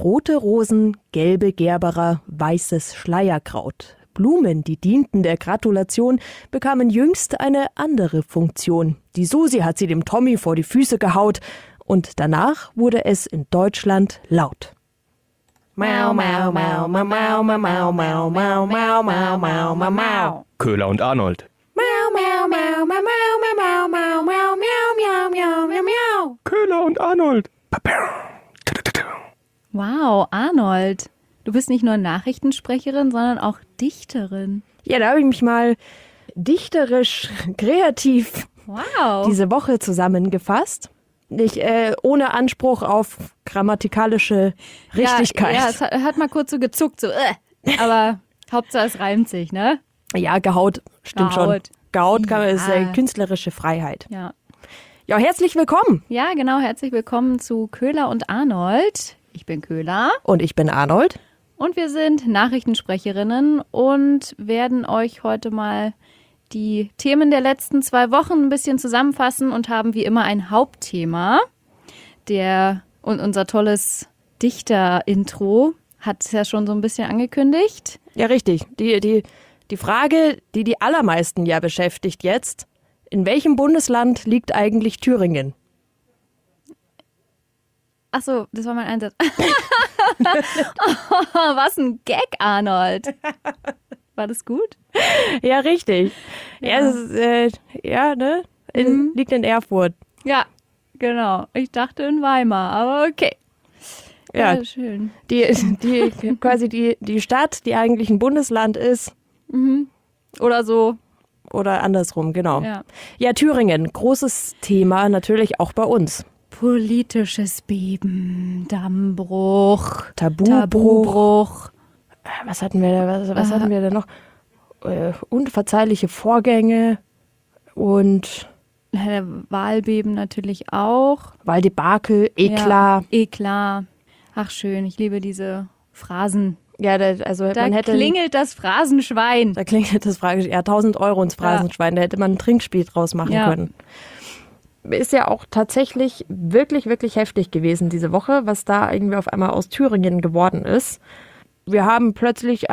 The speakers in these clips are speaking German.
Rote Rosen, gelbe Gerberer, weißes Schleierkraut. Blumen, die dienten der Gratulation, bekamen jüngst eine andere Funktion. Die Susi hat sie dem Tommy vor die Füße gehaut und danach wurde es in Deutschland laut. Mau, mau, mau, mau, mau, mau, mau, mau, mau, mau, mau, mau, mau, mau. Köhler und Arnold. Mau, mau, mau, mau, mau, mau, mau, mau, mau, miau, miau, miau, miau. Köhler und Arnold. Wow, Arnold. Du bist nicht nur Nachrichtensprecherin, sondern auch Dichterin. Ja, da habe ich mich mal dichterisch, kreativ diese Woche zusammengefasst. Nicht ohne Anspruch auf grammatikalische Richtigkeit. Ja, es hat mal kurz so gezuckt, so. Aber Hauptsache es reimt sich, ne? Ja, gehaut, stimmt schon. Gehaut ist Ja. künstlerische Freiheit. Ja. Ja, herzlich willkommen. Ja, genau. Herzlich willkommen zu Köhler und Arnold. Ich bin Köhler Und ich bin Arnold. und wir sind Nachrichtensprecherinnen und werden euch heute mal die Themen der letzten 2 Wochen ein bisschen zusammenfassen und haben wie immer ein Hauptthema. Und unser tolles Dichter-Intro hat es ja schon so ein bisschen angekündigt. Ja, richtig. Die Frage, die die allermeisten ja beschäftigt jetzt, in welchem Bundesland liegt eigentlich Thüringen? Ach so, das war mein Einsatz. Was ein Gag, Arnold. War das gut? Ja, richtig. Ja, es ist, ne? Liegt in Erfurt. Ja, genau. Ich dachte in Weimar, aber okay. Ja, schön. quasi die Stadt, die eigentlich ein Bundesland ist. Oder so. Oder andersrum, genau. Ja. Ja, Thüringen, großes Thema, natürlich auch bei uns. Politisches Beben, Dammbruch, Tabubruch. Was hatten wir da, was hatten wir da noch? Unverzeihliche Vorgänge und Wahlbeben natürlich auch. Wahldebakel, Eklat. Ja, Eklat. Ach schön, ich liebe diese Phrasen. Ja, da klingelt das Phrasenschwein. Da klingelt das Phrasenschwein. Ja, 1.000 Euro ins Phrasenschwein. Da hätte man ein Trinkspiel draus machen können. Ist ja auch tatsächlich wirklich, wirklich heftig gewesen diese Woche, was da irgendwie auf einmal aus Thüringen geworden ist. Wir haben plötzlich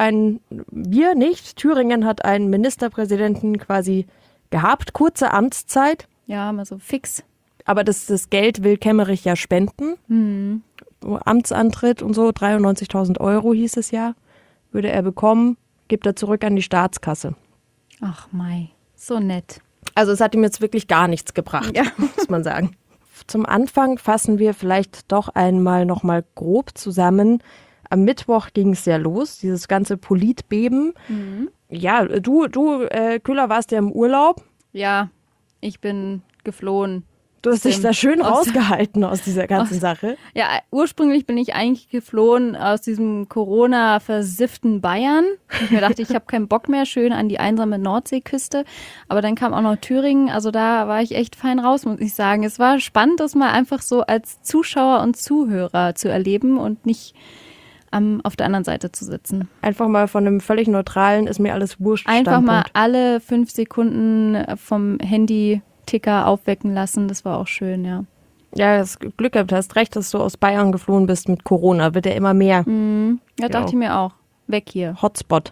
Thüringen hat einen Ministerpräsidenten quasi gehabt, kurze Amtszeit. Ja, mal so fix. Aber das Geld will Kemmerich ja spenden. Amtsantritt und so, 93.000 Euro hieß es ja, würde er bekommen, gibt er zurück an die Staatskasse. Ach mei, so nett. Also es hat ihm jetzt wirklich gar nichts gebracht, Ja. muss man sagen. Zum Anfang fassen wir vielleicht doch einmal nochmal grob zusammen. Am Mittwoch ging es ja los, dieses ganze Politbeben. Ja, du Köhler, warst ja im Urlaub. Ja, ich bin geflohen. Du hast dich da schön rausgehalten aus dieser ganzen Sache. Ja, ursprünglich bin ich eigentlich geflohen aus diesem Corona-versifften Bayern. Ich mir dachte, ich habe keinen Bock mehr, schön an die einsame Nordseeküste. Aber dann kam auch noch Thüringen, also da war ich echt fein raus, muss ich sagen. Es war spannend, das mal einfach so als Zuschauer und Zuhörer zu erleben und nicht auf der anderen Seite zu sitzen. Einfach mal von einem völlig neutralen, ist mir alles wurscht Einfach mal Standpunkt. alle 5 Sekunden vom Handy-Ticker aufwecken lassen, das war auch schön, ja. Ja, das Glück gehabt, hast recht, dass du aus Bayern geflohen bist mit Corona. Wird ja immer mehr. Ja, dachte ich mir auch. Weg hier. Hotspot.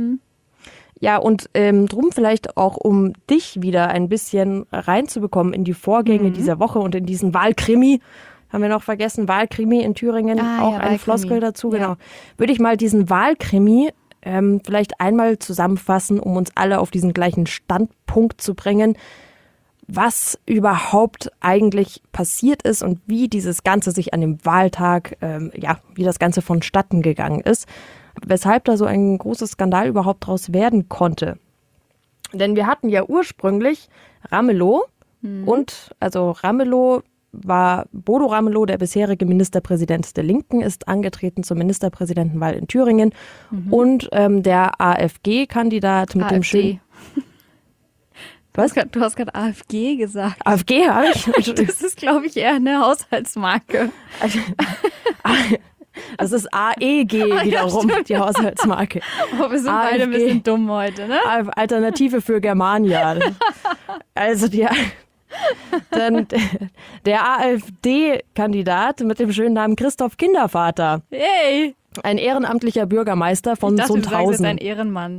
Ja, und drum vielleicht auch, um dich wieder ein bisschen reinzubekommen in die Vorgänge dieser Woche und in diesen Wahlkrimi. Haben wir noch vergessen, Wahlkrimi in Thüringen, auch ja, eine Floskel dazu, Ja. genau. Würde ich mal diesen Wahlkrimi vielleicht einmal zusammenfassen, um uns alle auf diesen gleichen Standpunkt zu bringen, was überhaupt eigentlich passiert ist und wie dieses Ganze sich an dem Wahltag, wie das Ganze vonstatten gegangen ist, weshalb da so ein großes Skandal überhaupt draus werden konnte. Denn wir hatten ja ursprünglich Ramelow Bodo Ramelow, der bisherige Ministerpräsident der Linken, ist angetreten zur Ministerpräsidentenwahl in Thüringen und der AfG-Kandidat mit dem schönen... Was? Du hast gerade AfG gesagt. AfG habe ich? Das ist, glaube ich, eher eine Haushaltsmarke. Das ist AEG wiederum, ja, die Haushaltsmarke. Oh, wir sind beide ein bisschen dumm heute, ne? Alternative für Germania. Also Dann der AfD-Kandidat mit dem schönen Namen Christoph Kindervater. Hey! Ein ehrenamtlicher Bürgermeister von Ich dachte, du sagst jetzt Sundhausen. ein Ehrenmann.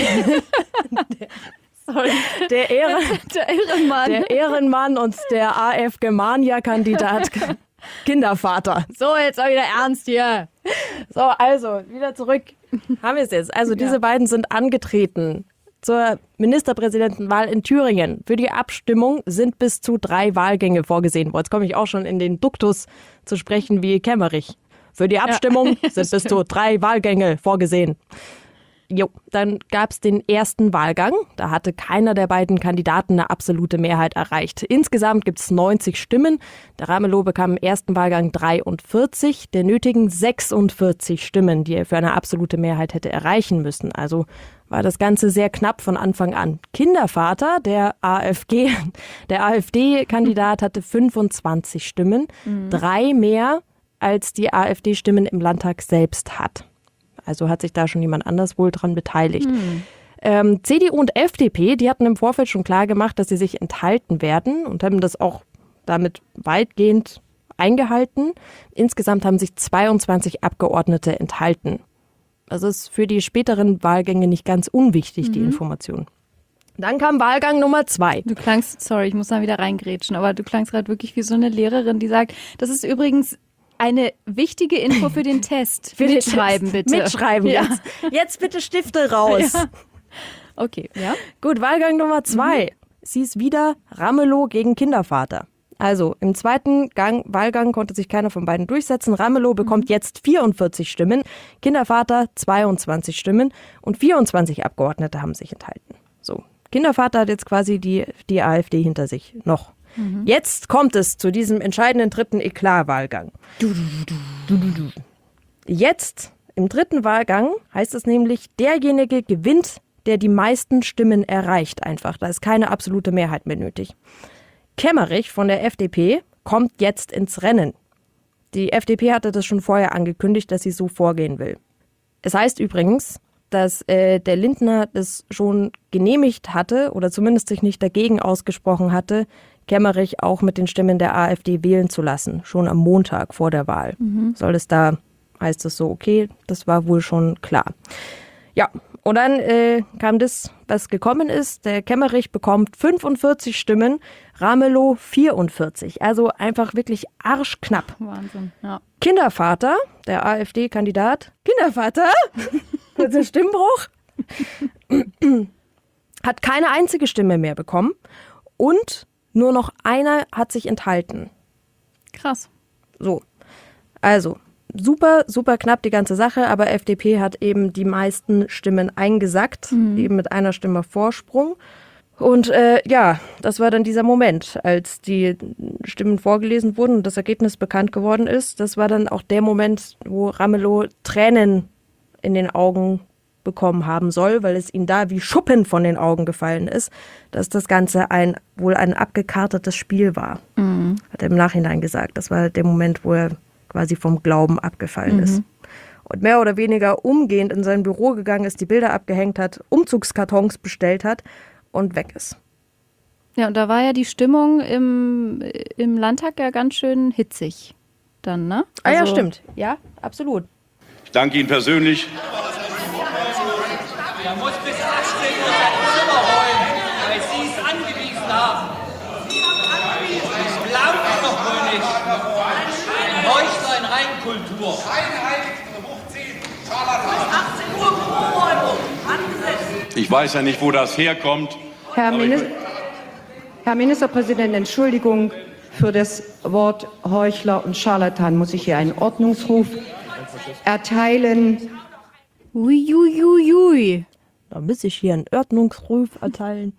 Sorry. Sorry. Der Ehrenmann. Der Ehrenmann und der AfD-Germania-Kandidat Kindervater. So, jetzt mal wieder ernst hier. So, also, wieder zurück. Haben wir es jetzt. Also, diese beiden sind angetreten zur Ministerpräsidentenwahl in Thüringen. Für die Abstimmung sind bis zu 3 Wahlgänge vorgesehen. Boah, jetzt komme ich auch schon in den Duktus zu sprechen wie Kemmerich. Für die Abstimmung sind bis zu 3 Wahlgänge vorgesehen. Jo, dann gab es den ersten Wahlgang. Da hatte keiner der beiden Kandidaten eine absolute Mehrheit erreicht. Insgesamt gibt es 90 Stimmen. Der Ramelow bekam im ersten Wahlgang 43 der nötigen 46 Stimmen, die er für eine absolute Mehrheit hätte erreichen müssen. Also war das Ganze sehr knapp von Anfang an. Kindervater, der AfD-Kandidat, hatte 25 Stimmen, 3 mehr als die AfD-Stimmen im Landtag selbst hat. Also hat sich da schon jemand anders wohl dran beteiligt. CDU und FDP, die hatten im Vorfeld schon klar gemacht, dass sie sich enthalten werden und haben das auch damit weitgehend eingehalten. Insgesamt haben sich 22 Abgeordnete enthalten. Das ist für die späteren Wahlgänge nicht ganz unwichtig, die Information. Dann kam Wahlgang Nummer 2. Du klangst, sorry, ich muss da wieder reingrätschen, aber du klangst gerade wirklich wie so eine Lehrerin, die sagt, das ist übrigens eine wichtige Info für den Test. Mitschreiben, bitte. Mitschreiben, ja. jetzt bitte Stifte raus. Ja. Okay, ja. Gut, Wahlgang Nummer 2. Es hieß wieder Ramelow gegen Kindervater. Also im zweiten Wahlgang konnte sich keiner von beiden durchsetzen. Ramelow bekommt jetzt 44 Stimmen, Kindervater 22 Stimmen und 24 Abgeordnete haben sich enthalten. So, Kindervater hat jetzt quasi die AfD hinter sich noch. Jetzt kommt es zu diesem entscheidenden dritten Eklat-Wahlgang. Jetzt, im dritten Wahlgang, heißt es nämlich, derjenige gewinnt, der die meisten Stimmen erreicht einfach. Da ist keine absolute Mehrheit mehr nötig. Kemmerich von der FDP kommt jetzt ins Rennen. Die FDP hatte das schon vorher angekündigt, dass sie so vorgehen will. Es heißt übrigens, dass der Lindner das schon genehmigt hatte oder zumindest sich nicht dagegen ausgesprochen hatte, Kemmerich auch mit den Stimmen der AfD wählen zu lassen, schon am Montag vor der Wahl. Heißt es so, okay, das war wohl schon klar. Ja, und dann kam das, was gekommen ist. Der Kemmerich bekommt 45 Stimmen, Ramelow 44. Also einfach wirklich arschknapp. Wahnsinn, ja. Kindervater, der AfD-Kandidat, Kindervater, kurz ein Stimmbruch, hat keine einzige Stimme mehr bekommen und nur noch einer hat sich enthalten. Krass. So, also super, super knapp die ganze Sache, aber FDP hat eben die meisten Stimmen eingesackt, eben mit einer Stimme Vorsprung. Und das war dann dieser Moment, als die Stimmen vorgelesen wurden und das Ergebnis bekannt geworden ist. Das war dann auch der Moment, wo Ramelow Tränen in den Augen bekommen haben soll, weil es ihm da wie Schuppen von den Augen gefallen ist, dass das Ganze wohl ein abgekartetes Spiel war. Hat er im Nachhinein gesagt. Das war der Moment, wo er quasi vom Glauben abgefallen ist. Und mehr oder weniger umgehend in sein Büro gegangen ist, die Bilder abgehängt hat, Umzugskartons bestellt hat und weg ist. Ja, und da war ja die Stimmung im Landtag ja ganz schön hitzig dann, ne? Ja, stimmt. Ja, absolut. Ich danke Ihnen persönlich. Er muss bis 18 Uhr sein Zimmer räumen, weil Sie es angewiesen haben. Das glaubt es doch wohl nicht. Ein Heuchler in Reinkultur. Ich weiß ja nicht, wo das herkommt. Herr Ministerpräsident, Entschuldigung für das Wort Heuchler und Scharlatan. Muss ich hier einen Ordnungsruf erteilen? Uiuiui. Da muss ich hier einen Ordnungsruf erteilen.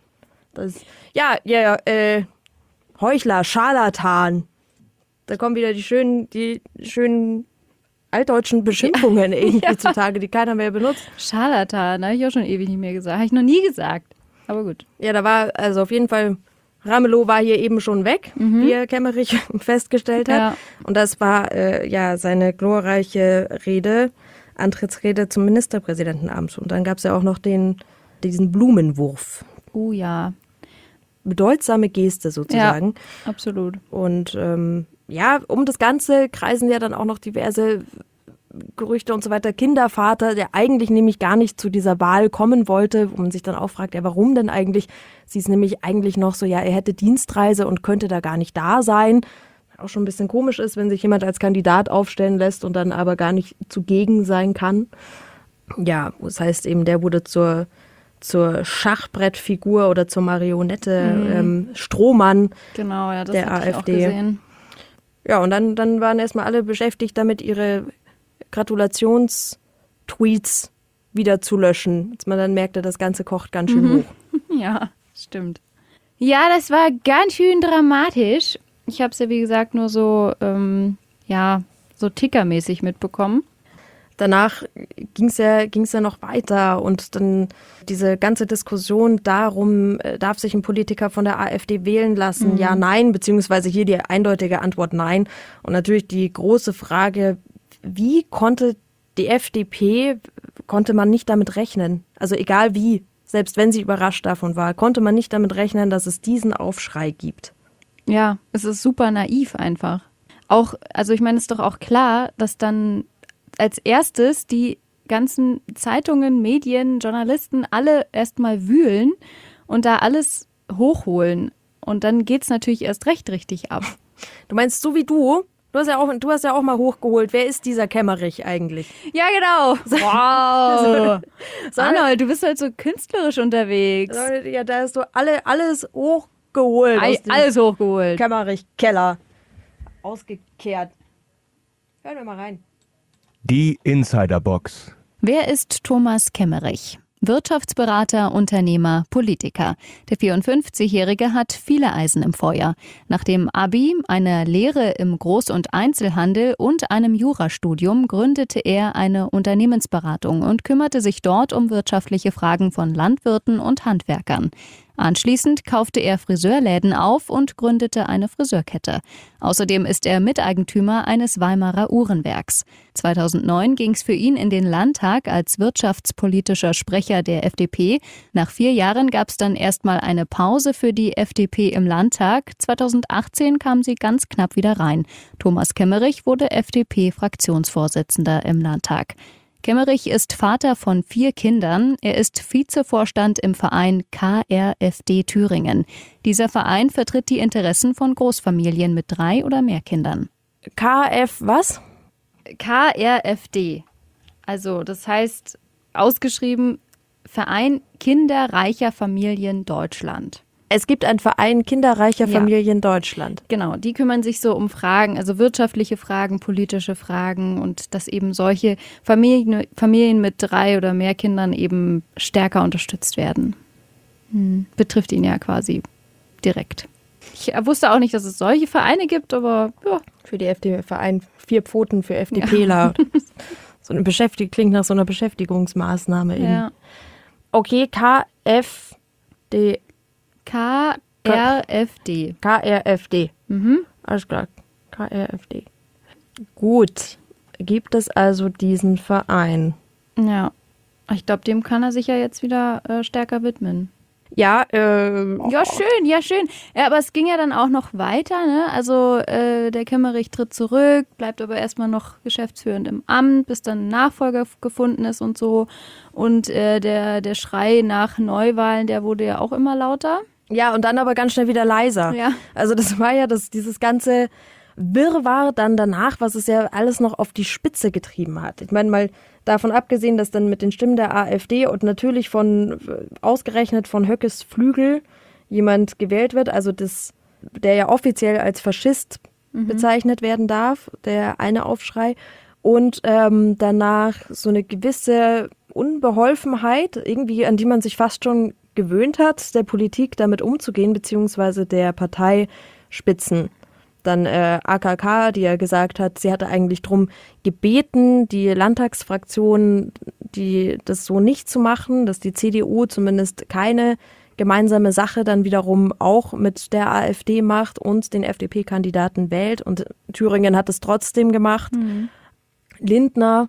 Heuchler, Scharlatan. Da kommen wieder die schönen altdeutschen Beschimpfungen irgendwie zutage, die keiner mehr benutzt. Scharlatan, habe ich auch schon ewig nicht mehr gesagt. Habe ich noch nie gesagt. Aber gut. Ja, da war also auf jeden Fall, Ramelow war hier eben schon weg, wie Herr Kemmerich festgestellt hat. Ja. Und das war seine glorreiche Rede, Antrittsrede zum Ministerpräsidentenamt. Und dann gab es ja auch noch diesen Blumenwurf. Oh ja. bedeutsame Geste sozusagen. Ja, absolut. Und um das Ganze kreisen ja dann auch noch diverse Gerüchte und so weiter. Kindervater, der eigentlich nämlich gar nicht zu dieser Wahl kommen wollte, wo man sich dann auch fragt, ja, warum denn eigentlich? Sie ist nämlich eigentlich noch so, ja, er hätte Dienstreise und könnte da gar nicht da sein. Auch schon ein bisschen komisch ist, wenn sich jemand als Kandidat aufstellen lässt und dann aber gar nicht zugegen sein kann. Ja, das heißt eben, der wurde zur Schachbrettfigur oder zur Marionette Strohmann Genau, ja, das der hatte ich auch AfD. gesehen. Ja, und dann waren erstmal alle beschäftigt damit, ihre Gratulationstweets wieder zu löschen. Als man dann merkte, das Ganze kocht ganz schön hoch. Ja, stimmt. Ja, das war ganz schön dramatisch. Ich habe es ja, wie gesagt, nur so, so tickermäßig mitbekommen. Danach ging's ja noch weiter und dann diese ganze Diskussion darum, darf sich ein Politiker von der AfD wählen lassen? Ja, nein, beziehungsweise hier die eindeutige Antwort nein. Und natürlich die große Frage, wie konnte die FDP, konnte man nicht damit rechnen? Also egal wie, selbst wenn sie überrascht davon war, konnte man nicht damit rechnen, dass es diesen Aufschrei gibt. Ja, es ist super naiv einfach. Auch, also ich meine, es ist doch auch klar, dass dann als erstes die ganzen Zeitungen, Medien, Journalisten alle erstmal wühlen und da alles hochholen. Und dann geht's natürlich erst recht richtig ab. Du meinst so wie du? Du hast ja auch mal hochgeholt. Wer ist dieser Kemmerich eigentlich? Ja, genau. Wow. Arnold, du bist halt so künstlerisch unterwegs. Ja, da hast du alles hochgeholt. Alles hochgeholt. Kemmerich-Keller. Ausgekehrt. Hören wir mal rein. Die Insiderbox. Wer ist Thomas Kemmerich? Wirtschaftsberater, Unternehmer, Politiker. Der 54-Jährige hat viele Eisen im Feuer. Nach dem Abi, einer Lehre im Groß- und Einzelhandel und einem Jurastudium gründete er eine Unternehmensberatung und kümmerte sich dort um wirtschaftliche Fragen von Landwirten und Handwerkern. Anschließend kaufte er Friseurläden auf und gründete eine Friseurkette. Außerdem ist er Miteigentümer eines Weimarer Uhrenwerks. 2009 ging es für ihn in den Landtag als wirtschaftspolitischer Sprecher der FDP. Nach 4 Jahren gab es dann erstmal eine Pause für die FDP im Landtag. 2018 kam sie ganz knapp wieder rein. Thomas Kemmerich wurde FDP-Fraktionsvorsitzender im Landtag. Kemmerich ist Vater von 4 Kindern. Er ist Vizevorstand im Verein KRFD Thüringen. Dieser Verein vertritt die Interessen von Großfamilien mit 3 oder mehr Kindern. KF was? KRFD. Also das heißt ausgeschrieben Verein kinderreicher Familien Deutschland. Es gibt einen Verein kinderreicher Familien Deutschland. Genau, die kümmern sich so um Fragen, also wirtschaftliche Fragen, politische Fragen und dass eben solche Familien mit 3 oder mehr Kindern eben stärker unterstützt werden. Betrifft ihn ja quasi direkt. Ich wusste auch nicht, dass es solche Vereine gibt, aber ja. Für die FDP, Verein 4 Pfoten für FDPler. Ja. Klingt nach so einer Beschäftigungsmaßnahme eben. Ja. Okay, KFD. KRFD. KRFD. Alles klar. KRFD. Gut. Gibt es also diesen Verein? Ja. Ich glaube, dem kann er sich ja jetzt wieder stärker widmen. Ja, ja, schön. Ja, aber es ging ja dann auch noch weiter, ne? Also der Kemmerich tritt zurück, bleibt aber erstmal noch geschäftsführend im Amt, bis dann ein Nachfolger gefunden ist und so. Und der Schrei nach Neuwahlen, der wurde ja auch immer lauter. Ja, und dann aber ganz schnell wieder leiser. Ja. Also das war ja dieses ganze Wirrwarr dann danach, was es ja alles noch auf die Spitze getrieben hat. Ich meine, mal davon abgesehen, dass dann mit den Stimmen der AfD und natürlich ausgerechnet von Höckes Flügel jemand gewählt wird, also der ja offiziell als Faschist bezeichnet werden darf, der eine Aufschrei. Und danach so eine gewisse Unbeholfenheit, irgendwie, an die man sich fast schon gewöhnt hat, der Politik damit umzugehen, beziehungsweise der Parteispitzen. Dann AKK, die ja gesagt hat, sie hatte eigentlich darum gebeten, die Landtagsfraktion, das so nicht zu machen, dass die CDU zumindest keine gemeinsame Sache dann wiederum auch mit der AfD macht und den FDP-Kandidaten wählt. Und Thüringen hat es trotzdem gemacht. Lindner,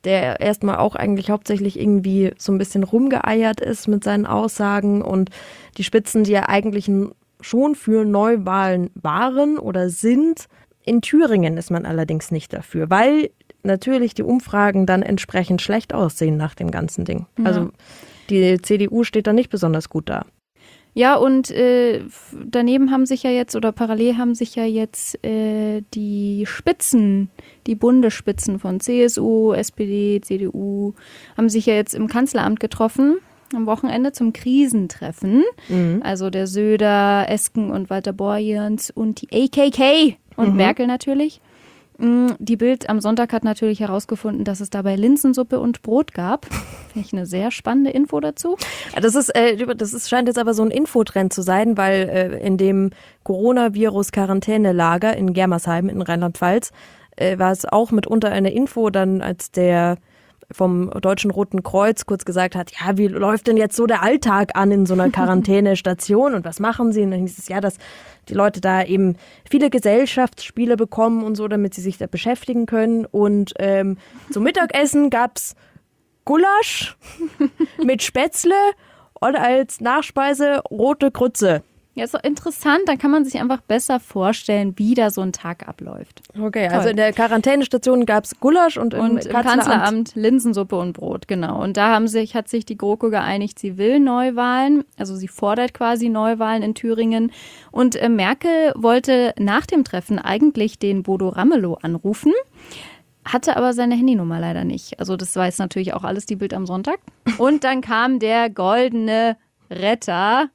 der erstmal auch eigentlich hauptsächlich irgendwie so ein bisschen rumgeeiert ist mit seinen Aussagen und die Spitzen, die ja eigentlich schon für Neuwahlen waren oder sind. In Thüringen ist man allerdings nicht dafür, weil natürlich die Umfragen dann entsprechend schlecht aussehen nach dem ganzen Ding. Ja. Also die CDU steht da nicht besonders gut da. Ja, und daneben haben sich ja jetzt oder parallel haben sich ja jetzt die Spitzen, die Bundesspitzen von CSU, SPD, CDU, haben sich ja jetzt im Kanzleramt getroffen am Wochenende zum Krisentreffen. Also der Söder, Esken und Walter Borjans und die AKK und Merkel natürlich. Die Bild am Sonntag hat natürlich herausgefunden, dass es dabei Linsensuppe und Brot gab. Finde ich eine sehr spannende Info dazu. Das scheint jetzt aber so ein Infotrend zu sein, weil in dem Coronavirus-Quarantänelager in Germersheim in Rheinland-Pfalz war es auch mitunter eine Info, dann als der vom Deutschen Roten Kreuz kurz gesagt hat, ja, wie läuft denn jetzt so der Alltag an in so einer Quarantänestation und was machen sie? Und dann hieß es ja, dass die Leute da eben viele Gesellschaftsspiele bekommen und so, damit sie sich da beschäftigen können. Und zum Mittagessen gab's Gulasch mit Spätzle und als Nachspeise rote Grütze. Ja, ist doch interessant, dann kann man sich einfach besser vorstellen, wie da so ein Tag abläuft. Okay, toll. Also in der Quarantänestation gab es Gulasch und im Kanzleramt Linsensuppe und Brot, genau. Und da hat sich die GroKo geeinigt, sie will Neuwahlen, also sie fordert quasi Neuwahlen in Thüringen. Und Merkel wollte nach dem Treffen eigentlich den Bodo Ramelow anrufen, hatte aber seine Handynummer leider nicht. Also das weiß natürlich auch alles die Bild am Sonntag. Und dann kam der goldene Retter,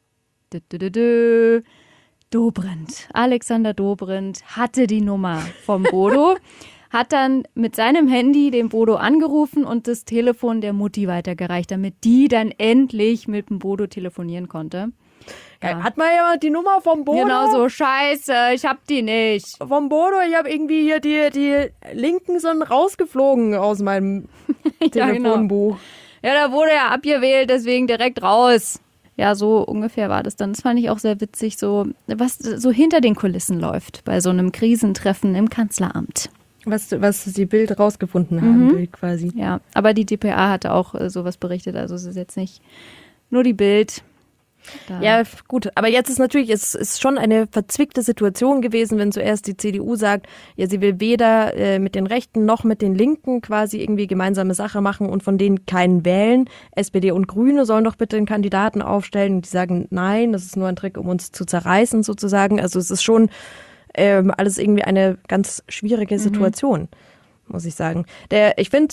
Dobrindt. Alexander Dobrindt hatte die Nummer vom Bodo, hat dann mit seinem Handy den Bodo angerufen und das Telefon der Mutti weitergereicht, damit die dann endlich mit dem Bodo telefonieren konnte. Ja. Hat man ja die Nummer vom Bodo? Genau so, scheiße, ich hab die nicht. Vom Bodo, ich habe irgendwie hier die Linken sind rausgeflogen aus meinem Telefonbuch. Ja, da wurde er abgewählt, deswegen direkt raus. Ja, so ungefähr war das dann. Das fand ich auch sehr witzig, so was so hinter den Kulissen läuft bei so einem Krisentreffen im Kanzleramt. Was die Bild rausgefunden haben, Bild quasi. Ja, aber die dpa hatte auch sowas berichtet, also es ist jetzt nicht nur die Bild. Da. Ja, gut, aber jetzt ist natürlich, es ist schon eine verzwickte Situation gewesen, wenn zuerst die CDU sagt, ja, sie will weder mit den Rechten noch mit den Linken quasi irgendwie gemeinsame Sache machen und von denen keinen wählen. SPD und Grüne sollen doch bitte einen Kandidaten aufstellen und die sagen, nein, das ist nur ein Trick, um uns zu zerreißen sozusagen. Also es ist schon alles irgendwie eine ganz schwierige Situation, muss ich sagen. Ich finde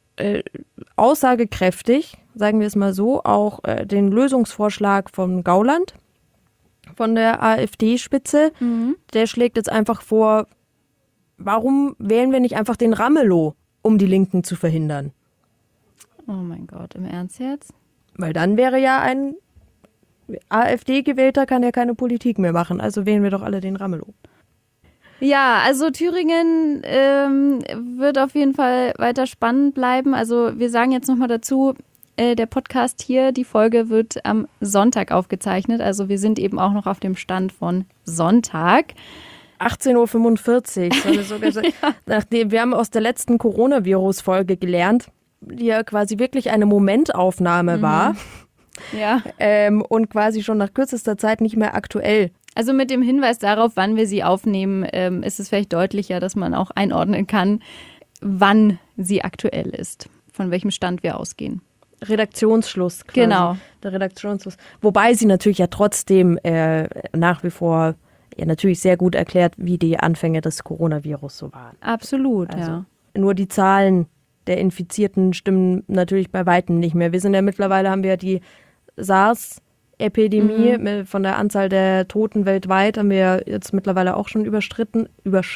aussagekräftig, sagen wir es mal so, auch den Lösungsvorschlag von Gauland, von der AfD-Spitze. Der schlägt jetzt einfach vor, warum wählen wir nicht einfach den Ramelow, um die Linken zu verhindern? Oh mein Gott, im Ernst jetzt? Weil dann wäre ja ein AfD-Gewählter, kann ja keine Politik mehr machen, also wählen wir doch alle den Ramelow. Ja, also Thüringen wird auf jeden Fall weiter spannend bleiben. Also wir sagen jetzt nochmal dazu, der Podcast hier, die Folge wird am Sonntag aufgezeichnet. Also wir sind eben auch noch auf dem Stand von Sonntag. 18.45 Uhr. Nachdem wir haben aus der letzten Coronavirus-Folge gelernt, die ja quasi wirklich eine Momentaufnahme war. Ja. Und quasi schon nach kürzester Zeit nicht mehr aktuell. Also mit dem Hinweis darauf, wann wir sie aufnehmen, ist es vielleicht deutlicher, dass man auch einordnen kann, wann sie aktuell ist, von welchem Stand wir ausgehen. Redaktionsschluss quasi. Genau. Der Redaktionsschluss. Wobei sie natürlich ja trotzdem nach wie vor ja natürlich sehr gut erklärt, wie die Anfänge des Coronavirus so waren. Absolut, also, ja. Nur die Zahlen der Infizierten stimmen natürlich bei Weitem nicht mehr. Wir sind ja mittlerweile, haben wir ja die SARS-Epidemie von der Anzahl der Toten weltweit, haben wir jetzt mittlerweile auch schon überschritten.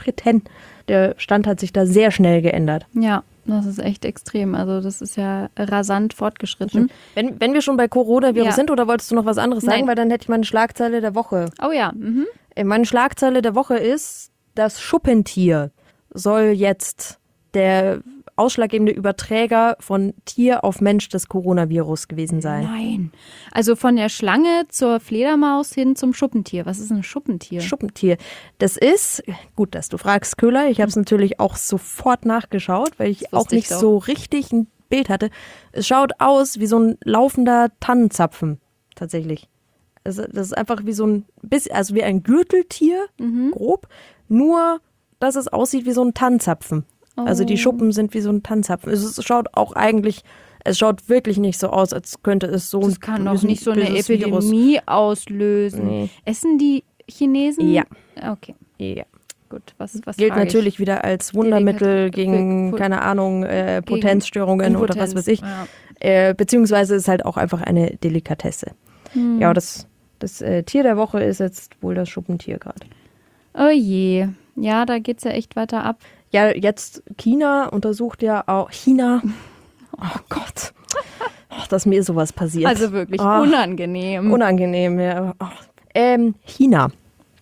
Der Stand hat sich da sehr schnell geändert. Ja, das ist echt extrem. Also das ist ja rasant fortgeschritten. Wenn wir schon bei Coronavirus sind, oder wolltest du noch was anderes sagen? Nein. Weil dann hätte ich meine Schlagzeile der Woche. Oh ja. Meine Schlagzeile der Woche ist, das Schuppentier soll jetzt der ausschlaggebende Überträger von Tier auf Mensch des Coronavirus gewesen sein. Nein. Also von der Schlange zur Fledermaus hin zum Schuppentier. Was ist ein Schuppentier? Schuppentier. Das ist, gut, dass du fragst, Köhler. Ich habe es natürlich auch sofort nachgeschaut, weil ich auch nicht so richtig ein Bild hatte. Es schaut aus wie so ein laufender Tannenzapfen, tatsächlich. Also das ist einfach wie so ein bisschen, also wie ein Gürteltier, grob, nur dass es aussieht wie so ein Tannenzapfen. Oh. Also die Schuppen sind wie so ein Tannenzapfen. Es schaut auch eigentlich, es schaut wirklich nicht so aus, als könnte es so das kann doch nicht so eine Epidemie auslösen. Nee. Essen die Chinesen? Ja. Okay. Ja. Gut, was gilt natürlich wieder als Wundermittel gegen, keine Ahnung, Potenzstörungen oder was weiß ich. Ja. Beziehungsweise ist halt auch einfach eine Delikatesse. Ja, das Tier der Woche ist jetzt wohl das Schuppentier gerade. Oh je. Ja, da geht's ja echt weiter ab. Ja, jetzt China untersucht ja auch. China. Oh Gott. Oh, dass mir sowas passiert. Also wirklich unangenehm. Unangenehm, ja. China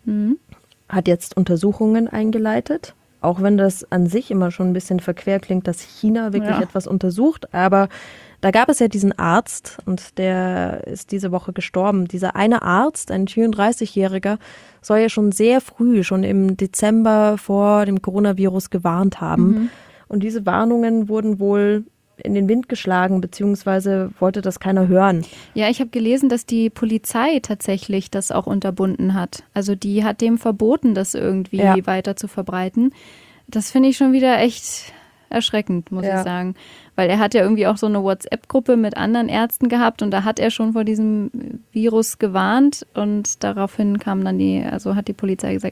hat jetzt Untersuchungen eingeleitet. Auch wenn das an sich immer schon ein bisschen verquer klingt, dass China wirklich etwas untersucht. Aber da gab es ja diesen Arzt und der ist diese Woche gestorben. Dieser eine Arzt, ein 34-Jähriger, soll ja schon sehr früh, schon im Dezember vor dem Coronavirus gewarnt haben. Und diese Warnungen wurden wohl in den Wind geschlagen, beziehungsweise wollte das keiner hören. Ja, ich habe gelesen, dass die Polizei tatsächlich das auch unterbunden hat. Also die hat dem verboten, das irgendwie weiter zu verbreiten. Das finde ich schon wieder echt erschreckend, muss ich sagen. Weil er hat ja irgendwie auch so eine WhatsApp-Gruppe mit anderen Ärzten gehabt und da hat er schon vor diesem Virus gewarnt und daraufhin kam dann hat die Polizei gesagt,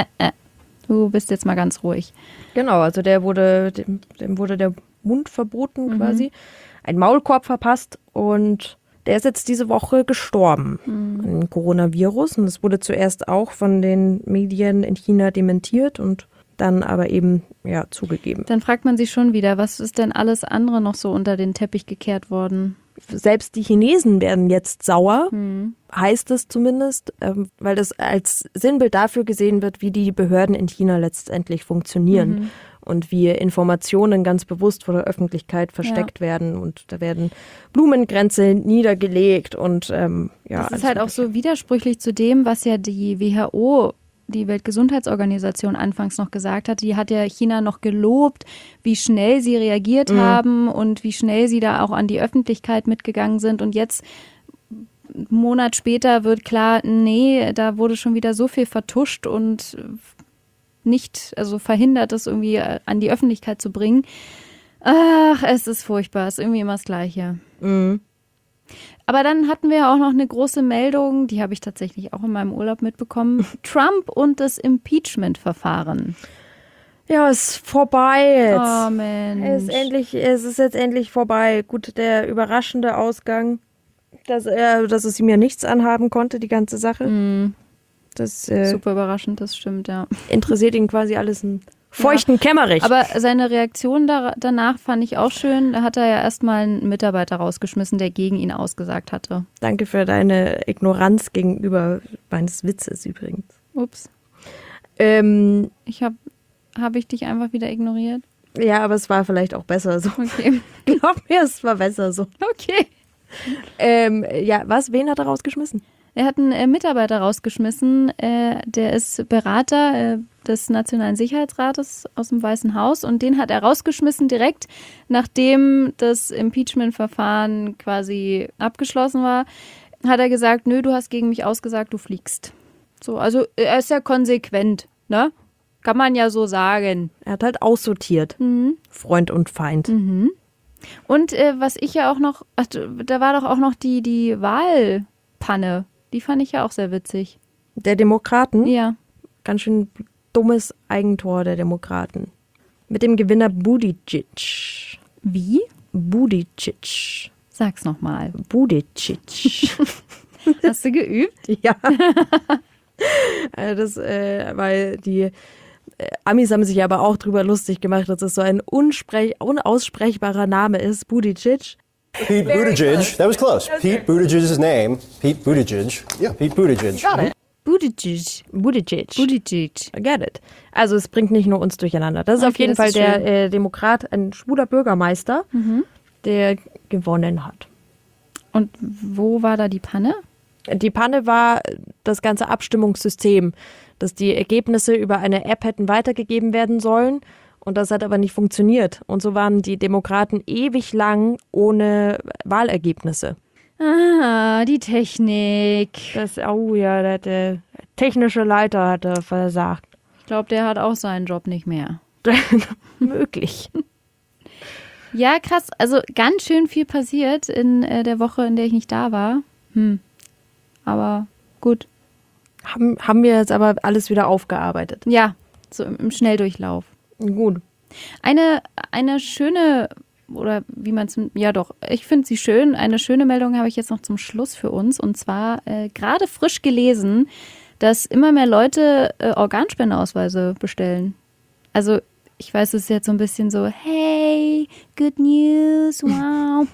du bist jetzt mal ganz ruhig. Genau, also dem wurde der Mund verboten quasi, ein Maulkorb verpasst und der ist jetzt diese Woche gestorben an dem Coronavirus und es wurde zuerst auch von den Medien in China dementiert und dann aber eben zugegeben. Dann fragt man sich schon wieder, was ist denn alles andere noch so unter den Teppich gekehrt worden? Selbst die Chinesen werden jetzt sauer, heißt es zumindest, weil das als Sinnbild dafür gesehen wird, wie die Behörden in China letztendlich funktionieren und wie Informationen ganz bewusst vor der Öffentlichkeit versteckt werden und da werden Blumenkränze niedergelegt und das ist halt auch so widersprüchlich zu dem, was ja die WHO, die Weltgesundheitsorganisation, anfangs noch gesagt hat. Die hat ja China noch gelobt, wie schnell sie reagiert haben und wie schnell sie da auch an die Öffentlichkeit mitgegangen sind. Und jetzt, einen Monat später, wird klar, nee, da wurde schon wieder so viel vertuscht und nicht, also verhindert, das irgendwie an die Öffentlichkeit zu bringen. Ach, es ist furchtbar, es ist irgendwie immer das Gleiche. Aber dann hatten wir ja auch noch eine große Meldung, die habe ich tatsächlich auch in meinem Urlaub mitbekommen. Trump und das Impeachment-Verfahren. Ja, es ist vorbei jetzt. Oh Mensch. Es ist jetzt endlich vorbei. Gut, der überraschende Ausgang, dass es ihm ja nichts anhaben konnte, die ganze Sache. Das super überraschend, das stimmt, ja. Interessiert ihn quasi alles einen feuchten Kämmerich. Aber seine Reaktion danach fand ich auch schön. Da hat er ja erstmal einen Mitarbeiter rausgeschmissen, der gegen ihn ausgesagt hatte. Danke für deine Ignoranz gegenüber meines Witzes übrigens. Ups. Habe ich dich einfach wieder ignoriert? Ja, aber es war vielleicht auch besser so. Okay. Glaub mir, es war besser so. Okay. Wen hat er rausgeschmissen? Er hat einen Mitarbeiter rausgeschmissen, der ist Berater des Nationalen Sicherheitsrates aus dem Weißen Haus und den hat er rausgeschmissen direkt, nachdem das Impeachment-Verfahren quasi abgeschlossen war, hat er gesagt, nö, du hast gegen mich ausgesagt, du fliegst. So, also er ist ja konsequent, ne? Kann man ja so sagen. Er hat halt aussortiert, Freund und Feind. Und was ich ja auch noch, da war doch auch noch die Wahlpanne. Die fand ich ja auch sehr witzig. Der Demokraten? Ja. Ganz schön dummes Eigentor der Demokraten. Mit dem Gewinner Buttigieg. Wie? Buttigieg. Sag's nochmal. Buttigieg. Hast du geübt? Ja. Weil die Amis haben sich aber auch drüber lustig gemacht, dass es so ein unaussprechbarer Name ist. Buttigieg. Pete Buttigieg. That was close. Pete Buttigieg's name. Pete Buttigieg. Yeah. Pete Buttigieg. Got it. Buttigieg. Get it. Also es bringt nicht nur uns durcheinander. Das ist Okay, auf jeden das Fall ist der Demokrat, ein schwuler Bürgermeister, der gewonnen hat. Und wo war da die Panne? Die Panne war das ganze Abstimmungssystem, dass die Ergebnisse über eine App hätten weitergegeben werden sollen und das hat aber nicht funktioniert. Und so waren die Demokraten ewig lang ohne Wahlergebnisse. Ah, die Technik. Der technische Leiter hatte versagt. Ich glaube, der hat auch seinen Job nicht mehr. Möglich. Ja, krass. Also ganz schön viel passiert in der Woche, in der ich nicht da war. Aber gut. Haben wir jetzt aber alles wieder aufgearbeitet. Ja, so im Schnelldurchlauf. Gut. Eine schöne, oder wie man es, ja doch, ich finde sie schön. Eine schöne Meldung habe ich jetzt noch zum Schluss für uns. Und zwar gerade frisch gelesen, dass immer mehr Leute Organspendeausweise bestellen. Also ich weiß, es ist jetzt so ein bisschen so, hey, good news, wow.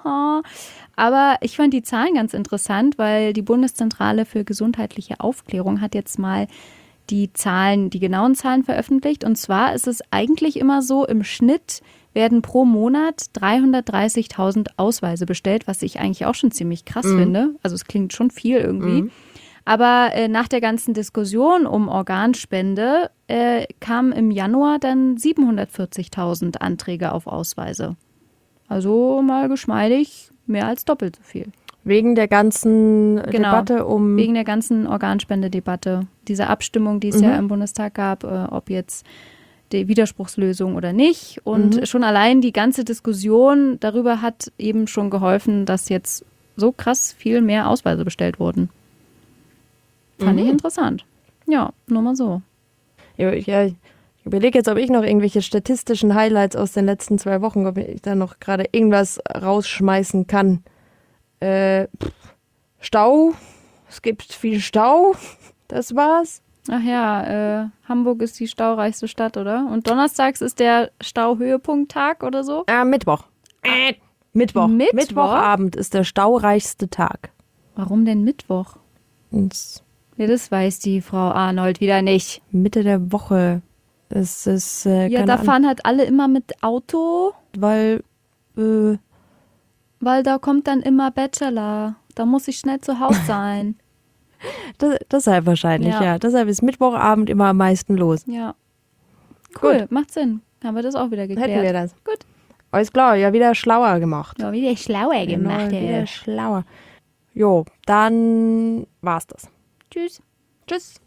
Aber ich fand die Zahlen ganz interessant, weil die Bundeszentrale für gesundheitliche Aufklärung hat jetzt mal die genauen Zahlen veröffentlicht. Und zwar ist es eigentlich immer so, im Schnitt werden pro Monat 330.000 Ausweise bestellt, was ich eigentlich auch schon ziemlich krass finde. Also es klingt schon viel irgendwie. Aber nach der ganzen Diskussion um Organspende kamen im Januar dann 740.000 Anträge auf Ausweise. Also mal geschmeidig mehr als doppelt so viel. Wegen der ganzen Debatte wegen der ganzen Organspendedebatte. Diese Abstimmung, die es ja im Bundestag gab, ob jetzt die Widerspruchslösung oder nicht. Und schon allein die ganze Diskussion darüber hat eben schon geholfen, dass jetzt so krass viel mehr Ausweise bestellt wurden. Fand ich interessant. Ja, nur mal so. Ja, ich überlege jetzt, ob ich noch irgendwelche statistischen Highlights aus den letzten 2 Wochen, ob ich da noch gerade irgendwas rausschmeißen kann. Stau. Es gibt viel Stau. Das war's. Ach ja, Hamburg ist die staureichste Stadt, oder? Und donnerstags ist der Stauhöhepunkttag oder so? Mittwoch. Mittwoch. Mittwoch? Mittwochabend ist der staureichste Tag. Warum denn Mittwoch? Ja, das weiß die Frau Arnold wieder nicht. Mitte der Woche. Es ist Ja, da fahren halt alle immer mit Auto, weil weil da kommt dann immer Bachelor. Da muss ich schnell zu Hause sein. deshalb wahrscheinlich, Ja. ja. Deshalb ist Mittwochabend immer am meisten los. Ja. Cool, Gut. macht Sinn. Haben wir das auch wieder geklärt. Hätten wir das. Gut. Alles klar, ja, wieder schlauer gemacht. Ja, wieder schlauer gemacht. Wieder schlauer. Jo, dann war's das. Tschüss. Tschüss.